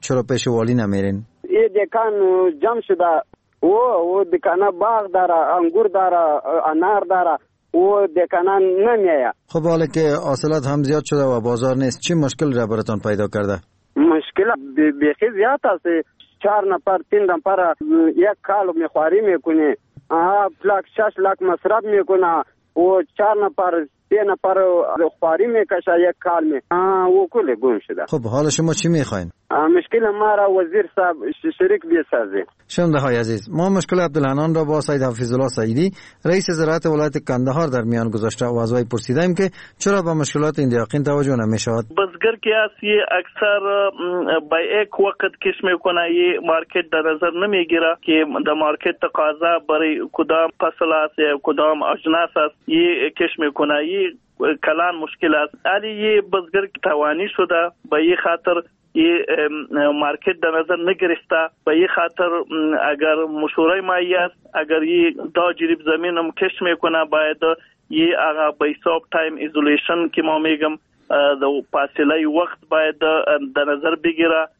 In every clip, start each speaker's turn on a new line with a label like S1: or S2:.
S1: چرا پیش والی نمیرین؟
S2: این دکان جمع شده و دکانه باغ داره، انگور داره، انار داره و دکانه نمیه.
S1: خب حالا که حاصلات هم زیاد شده و بازار نیست، چی مشکل را براتون پیدا کرده؟
S2: مشکل بیخی زیاد است. 4 نفر 3 نفر یک کال میخواری میکنه، پلاک 6 لاک مصرف میکنه و 4 نفر 3 نفر خواری میکشه یک کال می و کل گم شده.
S1: خب حالا شما چی میخواین؟
S2: مشکل ما را وزیر صاحب شریک بیسازه.
S1: شنونده های عزیز، ما مشکل عبدالحنان را با سید حفیظالله سعیدی رئیس زراعت ولایت کندهار در میان گذاشته و از وی پرسیدیم که چرا به مشکلات این دیاقین توجه نمیشود.
S3: بزگر که است اکثر با یک وقت کش میکنه، یه مارکت در نظر نمیگیره که در مارکت تقاضا برای کدام فصل است یا کدام اجناس است، یه کش میکنه. یه کلان مشکل است. علی یه بزگر که توانی شده به یه خاطر یه مارکت در نظر نگرفته، به یه خاطر اگر مشوره مایی است، اگر یه 2 جریب زمین هم کش میکنه باید یه اگر به حساب تایم ایزولیشن که ما میگم فاصله وقت باید در نظر بگیره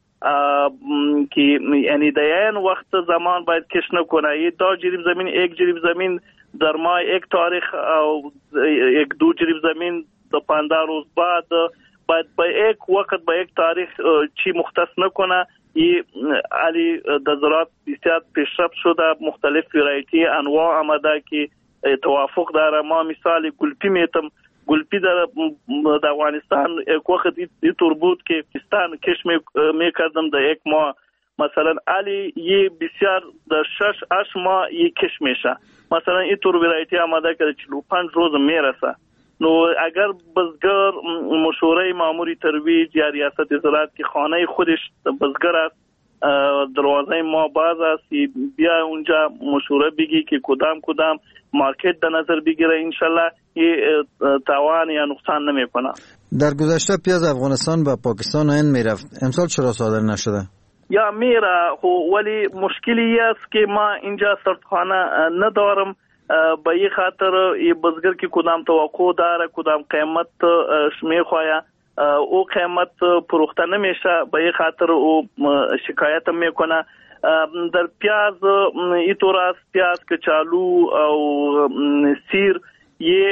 S3: که یعنی در این وقت زمان باید کش نکنه. یه 2 جریب زمین 1 جریب زمین در ماه 1 تاریخ او 1-2 جریب زمین در 15 روز بعد باید با یک وقت با یک تاریخ چی مختص نکنه. این علی در زراعت بسیار پیشرفت شده، مختلف ورایتی انواع آمده که توافق داره. ما مثال گلپی میتم، گلپی در افغانستان یک وقت اینطور بود که پاکستان کش میکردم در یک ماه، مثلا علی یه بسیار در 6-8 ماه یه کش میشه. مثلا اینطور ورایتی آمده که 45 روز میرسه. نو اگر بزگر مشوره ماموری ترویج یا ریاست زراعت که خانه خودش بزگر است، دروازه ما باز است، بیا اونجا مشوره بگی که کدام مارکت در نظر بگیره، انشالله این تاوان یا نقصان نمیکنه.
S1: در گذشته پیاز افغانستان و پاکستان این میرفت، امسال چرا صادر نشده؟
S3: یا میره ولی مشکلی است که ما اینجا سرطخانه ندارم. به این خاطر یه بزگر که کدام توقع داره، کدام قیمت میخواه، او قیمت پروخته نمیشه، به این خاطر او شکایت میکنه. در پیاز اینطور است، پیاز کچالو او سیر یه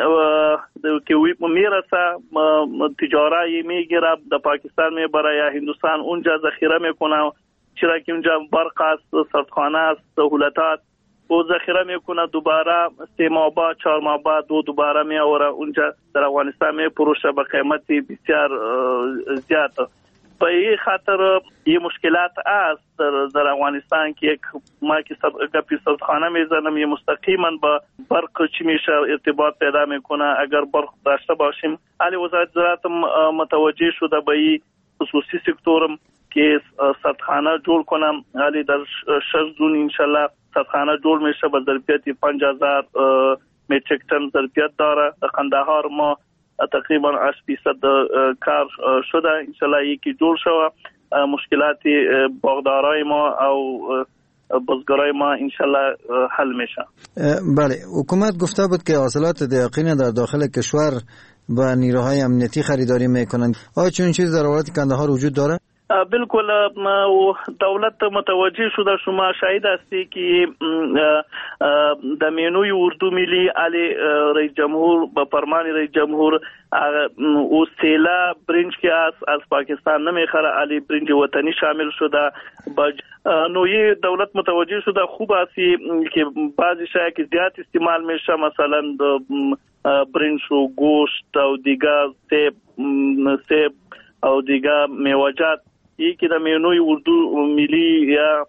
S3: که میرسه تجاره میگیره در پاکستان میبره یا هندوستان اونجا ذخیره میکنه، چرا که اونجا برق است، سرطخانه است، سهولتات و ذخیره میکنه، دوباره 3 ماه بعد 4 ماه بعد دوباره میآوره اونجا در افغانستان میفروشه به قیمتی بسیار زیاد. به این خاطر یه مشکلات است در افغانستان که ما که گپی سرطخانه میزنم یه مستقیما با برق چی میشه ارتباط پیدا میکنه. اگر برق داشته باشیم، علی وزارت زراعت متوجه شده به این خصوصی سکتورم که سرطخانه جور کنم. علی در 6 جون انشالله سرطخانه جور میشه به ظرفیت 5000 متریک تن ظرفیت داره. در قندهار ما تقریبا 8% کار شده، انشالله یکی جور شوه. مشکلات باغدارای ما او بزگرای ما انشالله حل میشه.
S1: بله، حکومت گفته بود که حاصلات دیاقین در داخل کشور و نیروهای امنیتی خریداری میکنند. آیا چون چیز در ولایت کندهار وجود داره؟
S3: بالکل دولت متوجه شده، شما شاهد هستی که در مینوی اردو ملی علی رئیس جمهور به فرمان رئیس جمهور او سیلا برنج که از پاکستان نمیخره، علی برنج وطنی شامل شده. نوعی دولت متوجه شده خوب هستی که بعضی شاید که زیاد استعمال میشه، مثلا برنج و گوشت و دیگر سیب او دیگر میوجات، یکی در مینوی اردو ملی یا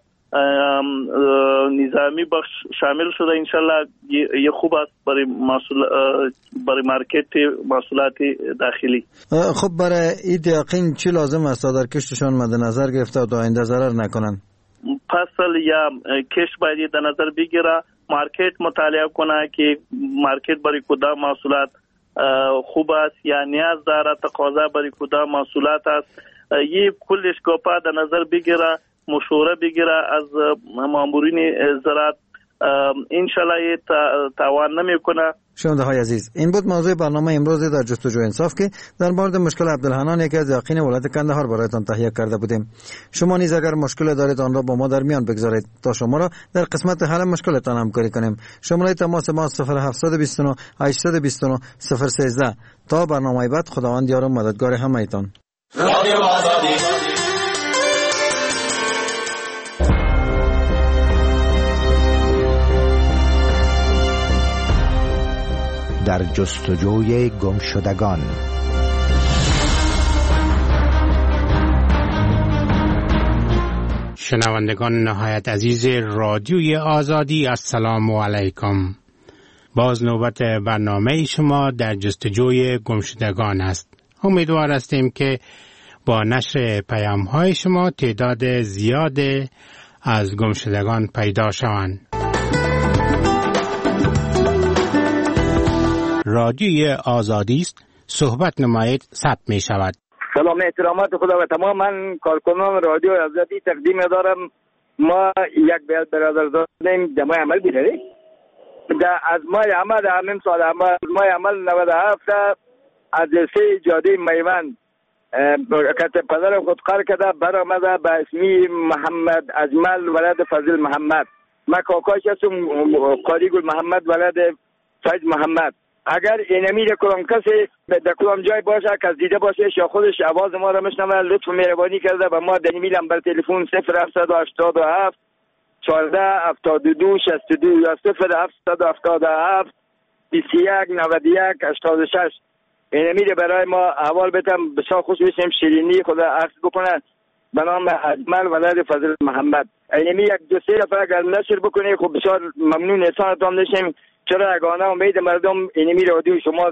S3: نظامی بخش شامل شده. انشالله یه خوب است برای مارکت محصولات داخلی.
S1: خب برای این دیاقین چی لازم است در کشتشان مد نظر گرفته تا آینده ضرر نکنن؟
S3: فصل یا کشت باید در نظر بگیره، مارکت مطالعه کنه که مارکت برای کدام محصولات خوب است یا نیاز داره، تقاضا برای کدام محصولات است. یه کلش گپا در نظر بگیره، مشوره بگیره از مامورین زراعت انشالله توان نمیکنه.
S1: شنونده های عزیز، این بود موضوع برنامه امروز در جستجو انصاف که در مورد مشکل عبدالحنان یکی از یقین ولایت کندهار برایتان تهیه کرده بودیم. شما نیز اگر مشکل دارید آن را با ما در میان بگذارید تا شما را در قسمت حل مشکلتان همکاری کنیم. شماره تماس ما 0729 829 013. تا برنامه بعد، خداوند یار و مددگار همه‌تان. رادیو آزادی.
S4: در جستجوی گمشدگان.
S5: شنوندگان نهایت عزیز رادیوی آزادی، السلام علیکم. باز نوبت برنامه شما در جستجوی گمشدگان است. امیدوار هستیم که با نشر پیام‌های شما تعداد زیاد از گمشدگان پیدا شوند. رادیوی آزادی است، صحبت نمایید ثبت می شود.
S6: سلام احترامات خدا و تمام من کارکنان رادیو آزادی تقدیم دارم. ما یک برادر داریم جمع عمل بیداری از ماه عمل همین سال ماه عمل 97 از سه جاده میوند که پدر خود کار کرده برآمده به اسمی محمد اجمل ولد فضل محمد. ما کاکاش هستم قاضی گل محمد ولد فیض محمد. اگر اینمی در کلام کسی در کلام جای باشه که دیده باشه یا خودش آواز ما را میشنوه لطف مهربانی کرده و ما در ایمیل نمبر تلفن 0787 14 72 62 یا 0777 21 91 86 اینمی برای ما اول بتم بسیار خوش میشیم شیرینی خدا عکس بکنه به نام اجمل ولد فضل محمد. اینمی یک دو سه دفعه اگر نشر بکنه خب بسیار ممنون احسانتان میشیم. چرا اگانه امید مردم اینمی رادیو شما.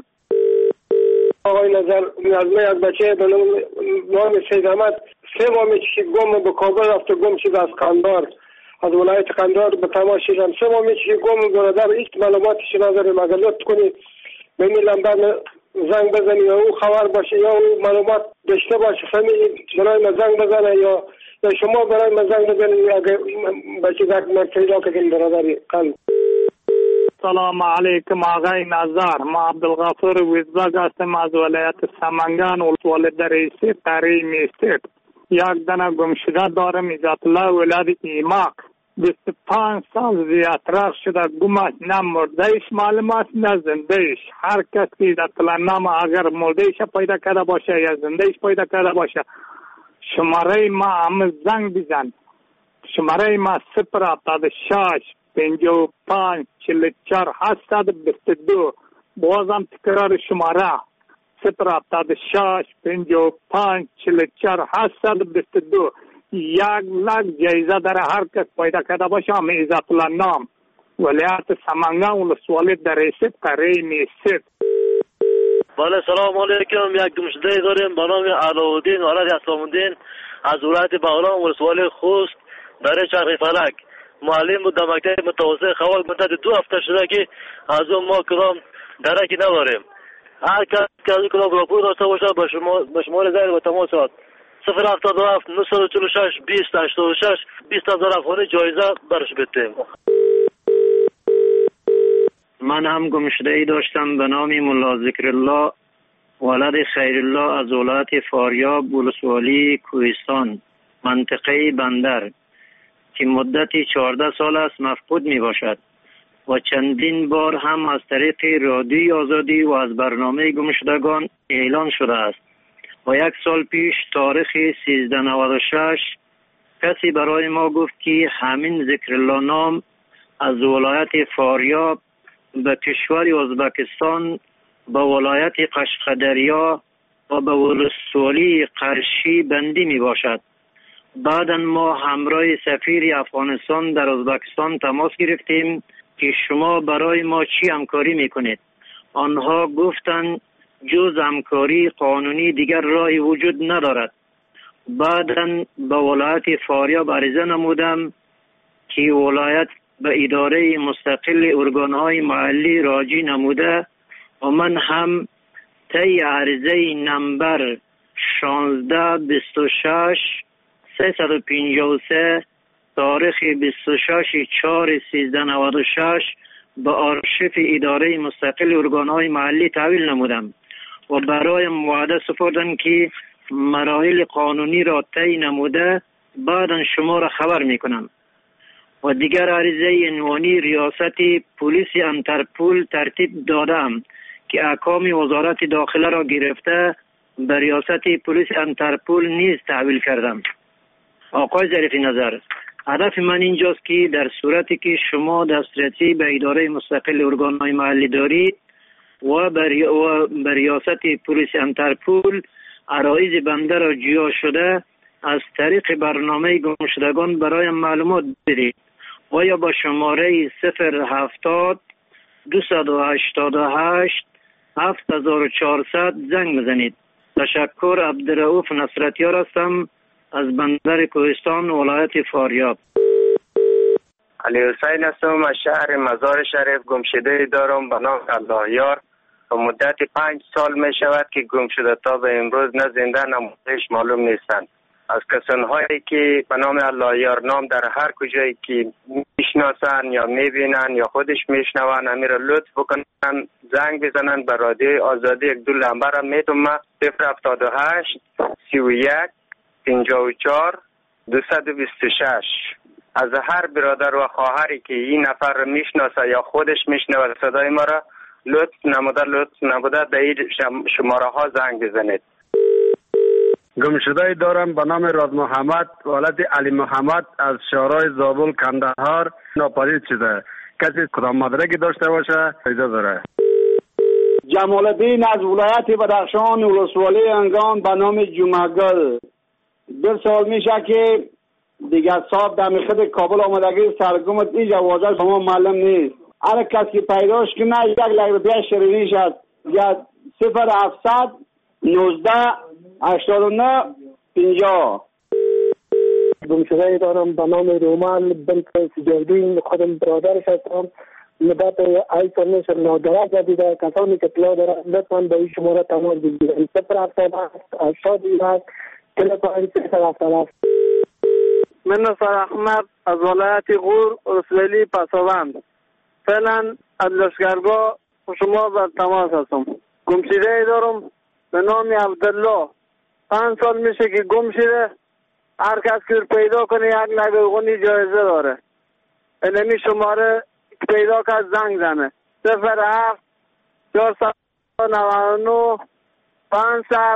S7: آقای نظر از بچه به نام سید احمد 3 ماه میشه گم به کابل رفته، گم شد از قندار، از ولایت قندار به تماس شدم. 3 ماه میشه گم برادر هیچ معلوماتش نداریم. اگر لطف کنید به این لمبر زنگ بزنید یا او خبر باشه یا او معلومات داشته باشه فهمید برای من زنگ بزنه یا شما برای من زنگ بزنید اگر بچه در مرتیلا که برادری قلب.
S8: سلام علیکم آقای نظر، ما عبدالغفور ویزباگ هستم از ولایت سمنگان ولسوالی دریسی تریم استیت. یک دانه گمشده دارم عزت الله ولد ایماق 25 سال زیادتر شده گمش، نه مردهش معلومات نه زندهش. هر کسی در نام اگر مردهش پیدا کرده باشه یا زندهش پیدا کرده باشه شماره ما هم زنگ بزن. شماره ما 076 55 44 722. بازم تکرار شماره 076 55 44 722. 1,00,000 جایزه در هر کس پیدا کرده باشه همه عزت الله نام ولایت سمنگان ولسوالی دریسی تریم استیت.
S9: بله سلام علیکم. یک گمشده داریم به نام علاءالدین ولد اسلام‌الدین از ولایت بغلان ولسوالی خوست در چرخ فلک. معلم بود در مکتب متوسط خوال. مدت 2 هفته شده که از اون ما کدام درکی نداریم. هر کس که از کدام راپور داشته باشه به شماره زنگ و تماسات 077 946 20 86 20,000 افغانی جایزه برش بدیم.
S10: من هم گمشده‌ای داشتم به نام ملا ذکرالله ولد خیرالله از ولایت فاریاب ولسوالی کوهستان منطقه بندر که مدتی 14 سال است مفقود می باشد و چندین بار هم از طریق رادیوی آزادی و از برنامه گمشدگان اعلان شده است و 1 سال پیش تاریخ 1396 کسی برای ما گفت که همین ذکرالله نام از ولایت فاریاب به کشور ازبکستان به ولایت قشقدریا و به ولسوالی قرشی بندی می باشد. بعدا ما همراه سفیر افغانستان در ازبکستان تماس گرفتیم که شما برای ما چی همکاری میکنید؟ آنها گفتند جز همکاری قانونی دیگر راهی وجود ندارد. بعدا به ولایت فاریاب عریضه نمودم که ولایت به اداره مستقل ارگانهای محلی راجع نموده و من هم طی عریضه نمبر 1626 353 تاریخ 26/4/1396 به آرشیف اداره مستقل ارگانهای محلی تحویل نمودم و برایم وعده سپردند که مراحل قانونی را طی نموده بعدا شما را خبر میکنم. و دیگر عریضه عنوانی ریاست پلیس انترپول ترتیب دادم که احکام وزارت داخله را گرفته به ریاست پلیس انترپول نیز تحویل کردم. آقای ظریف نظر، هدف من اینجاست که در صورتی که شما دسترسی به اداره مستقل ارگانهای محلی دارید و به ریاست پلیس انترپول عرایض بنده را جیا شده از طریق برنامه گمشدگان برایم معلومات بدید و یا با شماره 070 288 7400 زنگ بزنید. تشکر. عبدالرؤوف نصرتیار هستم از بندر کوهستان ولایت فاریاب.
S11: علی حسین هستم از شهر مزار شریف. گمشده دارم به نام الله یار و مدت 5 سال می شود که گم شده تا به امروز نه زنده نه مرده‌اش معلوم نیستند. از کسانهایی که به نام الله یار نام در هر کجایی که میشناسن یا میبینن یا خودش میشنون امیر لطف بکنن زنگ بزنن به رادیو آزادی. یک دو نمبر هم میدم 078 31 54 226. از هر برادر و خواهری که این نفر رو میشناسه یا خودش میشنوه صدای ما را لطف نموده به این شماره ها زنگ بزنید.
S12: گمشده دارم به نام راز محمد ولد علی محمد از شهرهای زابل کندهار ناپدید شده. کسی کدام مدرکی داشته باشه اجازه داره.
S13: جمال الدین از ولایت بدخشان ولسوالی انگان به نام جمعگل. 2 سال میشه که دیگر صاحب در خود کابل آمدگی سرگمت اینجا واضح به ما معلوم نیست. هر کسی که پیداش کنه 1 لک روپیه شرینیش است. یا 0700 19 89 50.
S14: گمشده دارم به نام رومان بنت سجردین. خودم برادرش هستم. مدت 8 سال میشه نادرک دیده. کسانی که اطلاع دارن لطفاً به این شماره تماس بگیرن. 077
S15: من نصر احمد از ولایت غور رسولی پسوند. فعلا از لشکرگاه شما بر تماس هستم. گمشده دارم به نام عبدالله. 5 سال میشه که گم شده. هر کس که پیدا کنه 1 لک روپیه جایزه داره. اینمی شماره پیدا کرد زنگ زنه 07 499 500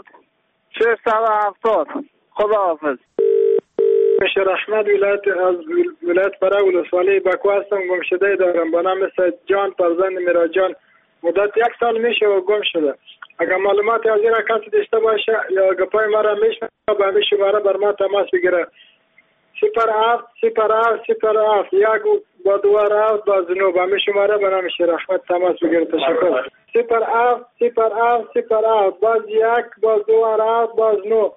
S15: 670. خدا حافظ.
S7: بشیر احمد ولایت برای ولسوالی بکو هستم. گمشده دارم به نام سید جان فرزند میراجان. مدت 1 سال میشه و گم شده. اگر معلومات از این کسی داشته باشه یا گپای ما را میشنه به همین شماره بر ما تماس بگیره. 07 07 07 1 با 2 7 با 9 به همین شماره به نام شیر احمد تماس بگیره. تشکر. 07 07 07 باز 1 باز 2 7 باز 9.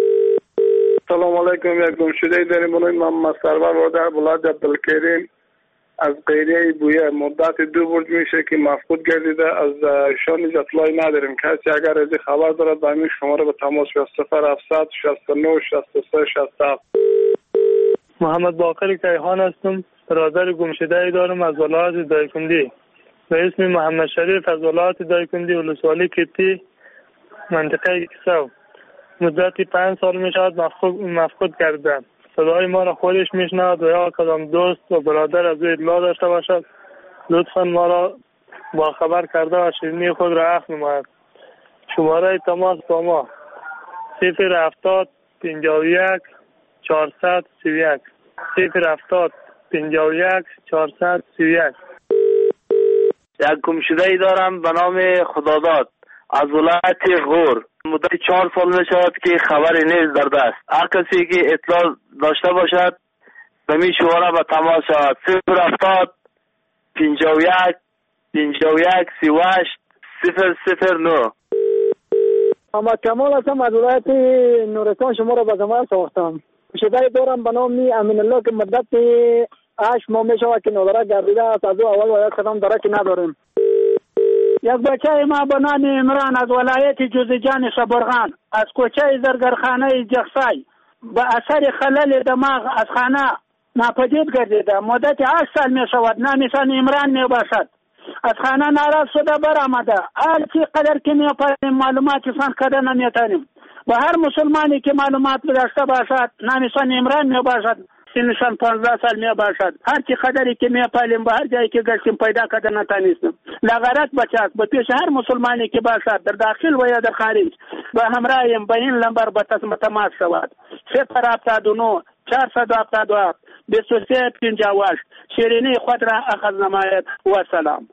S16: سلام علیکم. یک گمشده داریم به نام محمد سرور وادر ولایت عبدالکریم از قیریه بویه. مدت 2 برج میشه که مفقود گردیده. از شان اطلاعی نداریم. کسی اگر از خبر دارد به همین شماره به تماس بیاد. 0700 69 63 67.
S8: محمد باقر کیهان هستم. برادر گمشده دارم از ولایت دایکندی به اسم محمد شریف از ولایت دایکندی ولسوالی کتی منطقه کسو. مدت 5 سال میشود مفقود کردم. صدای ما را خودش میشنود و یا کدام دوست و برادر از اطلاع داشته باشد لطفا ما را با خبر کرده و شیرینی خود را اخذ نماید. شماره تماس با ما 070 51 431 070 51 431.
S15: یک گمشده دارم به نام خداداد از ولایت غور. مدت 4 سال می شود که خبری نیست در دست. هر کسی که اطلاع داشته باشد به می شماره به تماس شود. 070 51 51 38 009.
S14: محمد کمال هستم از ولایت نورستان. شما را به زمان ساختم. گمشده دارم به نام امین الله که مدت 8 ماه می شود که نادرک گردیده است. از او اول و یک کدام درکی نداریم.
S17: یک بچه ما به نام عمران از ولایت جوزجان صبرغان از کوچه زرگرخانه جخصای به اثر خلل دماغ از خانه ناپدید گردیده. مدت 8 سال می شود نامشان عمران می باشد. از خانه ناراض شده برآمده. هر چی قدر که می پاییم معلوماتشان کده نمیتانیم. با هر مسلمانی که معلومات داشته باشد نامشان عمران می باشد، سنشان 15 سال می باشد، هر چی قدری که می پاییم با هر جایی که گشتیم پیدا کده نتانستیم. لغارت بچه است. به پیش هر مسلمانی که باشد در داخل و یا در خارج با همراهیم به این لمبر به تماس شود. 079 477 2358. شیرینی خود را اخذ نماید و سلام.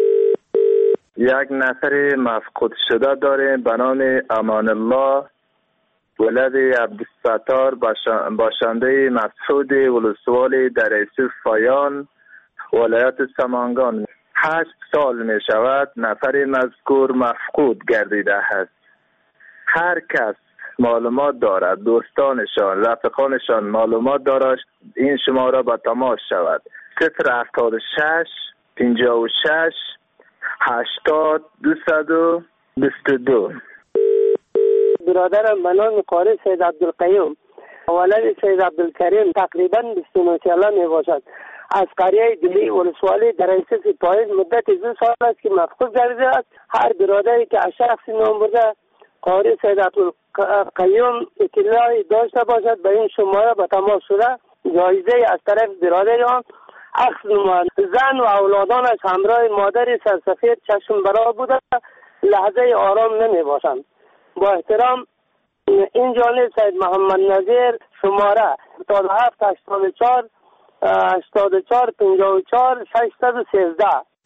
S18: یک نفر مفقود شده داریم به نام امان الله ولد عبدالستار باشنده مسعود ولسوالی در ایسوف فایان ولایت سمنگان. 8 سال می شود نفر مذکور مفقود گردیده است. هر کس معلومات دارد، دوستانشان رفقانشان معلومات دارد، این شماره به تماس شود. 076 56 80 222.
S19: برادرم به نام قاری سید عبدالقیوم ولد سید عبدالکریم تقریبا 29 ساله می باشد. از قریه دلی ولسوالی در ایسوف پاییز مدت 2 سال است که مفقود گردیده است. هر برادری که از شخصی نام برده قاری سید عبدالقیوم اطلاعی داشته باشد به این شماره به تماس شده جایزه از طرف برادر آن اخذ نماید. زن و اولادانش همراه مادری سرسفید چشم برا بوده لحظه آرام نمی باشند. با احترام این جانب سید محمد نظیر شماره 77 84 84 54 613.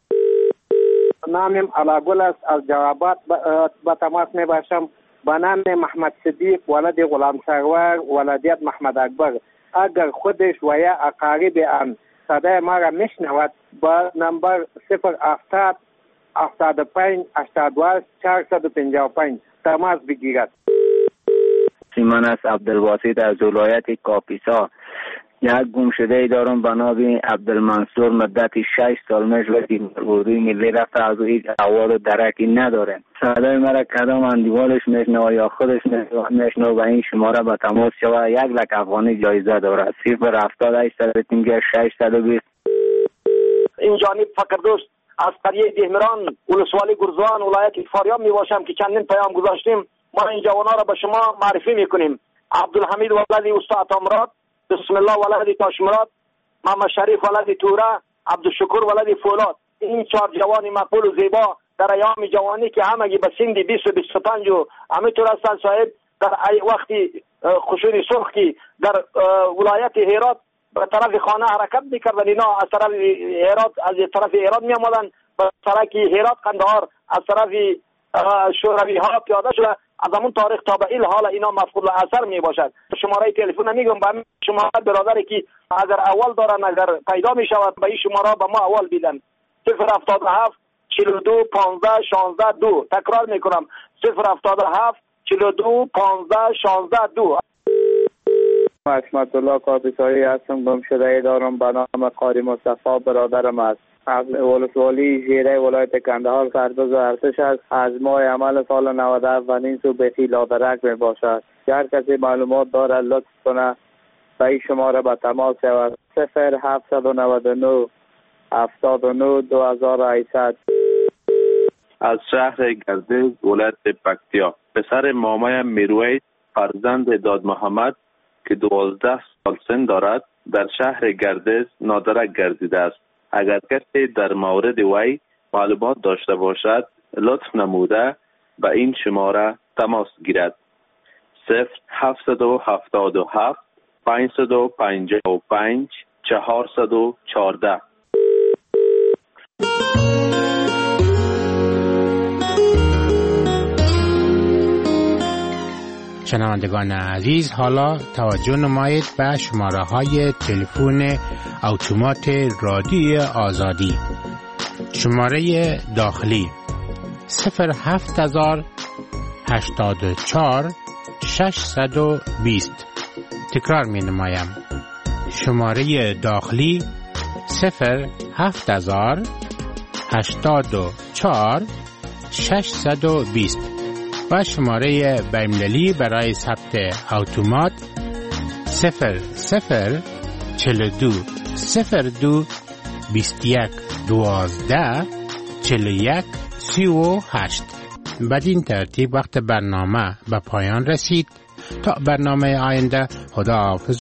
S20: نامم علاگل است. از جوابات به تماس می باشم. به نام محمد صدیق ولد غلام سرور ولدیت محمد اکبر. اگر خودش و یا اقارب آن صدای ما را میشنود با نمبر 070 75 82 455 تماس بگیرد.
S21: سیمان است عبدالواسط از ولایت کاپیسا. یک گمشده ای دارم به نام عبدالمنصور مدت 6 سال میشود اردوی ملی رفته از هیچ احوال و درکی نداره. صدای مرا کدام اندیوالش میشنوه یا خودش میشنوه و این شماره به تماس شود 1 لک افغانی جایزه داره. 070 620.
S22: این جانب فقردوست از قریه دهمران ولسوالی گرزوان ولایت فاریاب می باشم که چندین پیام گذاشتیم. ما این جوانا را به شما معرفی میکنیم. عبدالحمید ولد استاد امراد، بسم الله ولد تاشمراد، محمد شریف ولد توره، عبدالشکر ولد فولاد. این 4 جوان مقبول و زیبا در ایام جوانی که همگی به سن 20 و 25 و همینطور هستند صاحب در وقتی خشونی سرخ که در ولایت هرات به طرف خانه حرکت میکردن، اینا از طرف هرات از طرف هرات می آمدن به سرک هرات قندهار از طرف شوروی ها پیاده شده. از همون تاریخ تا به این حال اینا مفقود الاثر می باشد. شماره تلفن میگم به شما برادری که اگر اول دارن اگر پیدا می شود به این شماره به ما اول بیدن. 077 42 15 16 2. تکرار میکنم 077 42 15 16 2.
S20: حکمت الله کاپیسایی هستم. گمشده دارم به نام قاری مصطفی برادرم است. از ولسوالی ژیره ولایت کندهار سرباز ارتش است. از ماه عمل سال 97 و نیم سو بخی لادرک می باشد. هر کسی معلومات دارد لطف کنه به این شماره به تماس شود. 0799 79 2800.
S23: از شهر گردیز ولایت پکتیا. پسر مامایم میرویس فرزند داد محمد که 12 سال سن دارد در شهر گردیز نادرک گردیده است. اگر کسی در مورد وی معلومات داشته باشد لطف نموده به این شماره تماس گیرد. 0777 555 414.
S5: شنوندگان عزیز، حالا توجه نمایید به شماره های تلفن اتومات رادیوی آزادی. شماره داخلی 07000 84 620. تکرار می نمایم. شماره داخلی 07000 84 620 و شماره بین‌المللی برای ثبت اتومات 00 42 02 21 12 41 38. بدین ترتیب وقت برنامه به پایان رسید. تا برنامه آینده، خداحافظ.